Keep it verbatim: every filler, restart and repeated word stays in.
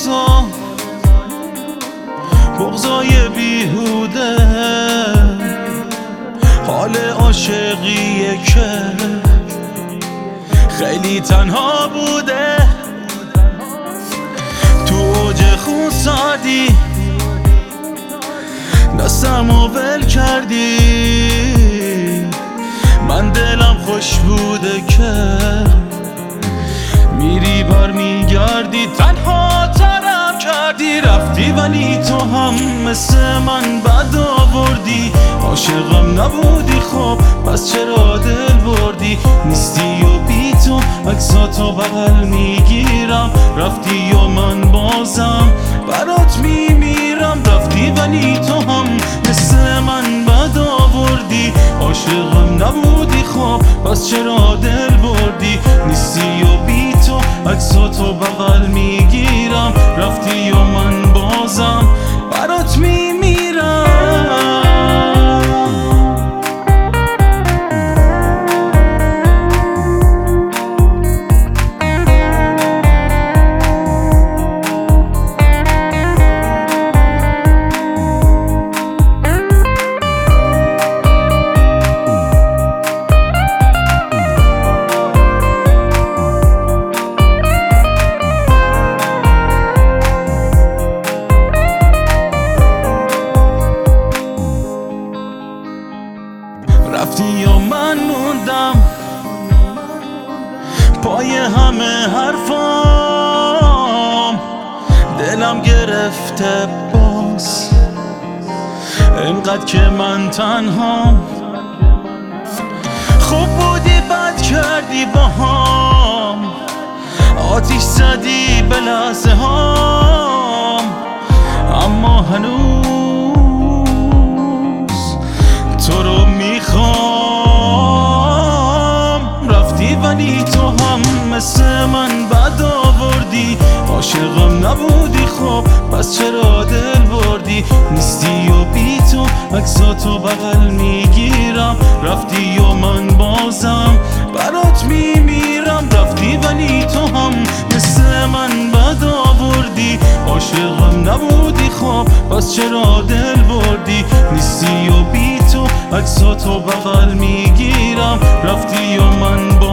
روزا بغضای بیهوده حال عاشقیه که خیلی تنها بوده تو اوج خونسردی دستمو ول کردی من دلم خوش بوده که میری بر میگردی تنها ترم کردی رفتی ولی تو هم مثل من بد آوردی عاشقم نبودی خب پس چرا دل بردی نیستی و بی تو عکساتو بغل میگیرم رفتی و من بازم برات میمیرم رفتی ولی تو هم مثل من بد آوردی عاشقم نبودی خب پس چرا دل بردی نیستی و بی تو عکساتو بغل میگیرم رفتی و من بازم برات میمیرم رفتی و من موندم پای همه حرفام دلم گرفته باز اینقدر که من تنهام خوب بودی بد کردی با هم آتیش زدی به لحظه هام اما هنوز تو رو میخوام رفتی ولی تو هم مثل من بد آوردی عاشقم نبودی خب پس چرا دل بردی نیستی و بی تو عکساتو بغل میگیرم رفتی و من بازم برات میمیرم رفتی ولی تو هم مثل من بد آوردی عاشقم نبودی خب پس چرا دل بردی نیستی و بی تو عکساتو بغل میگیرم رفتی و من با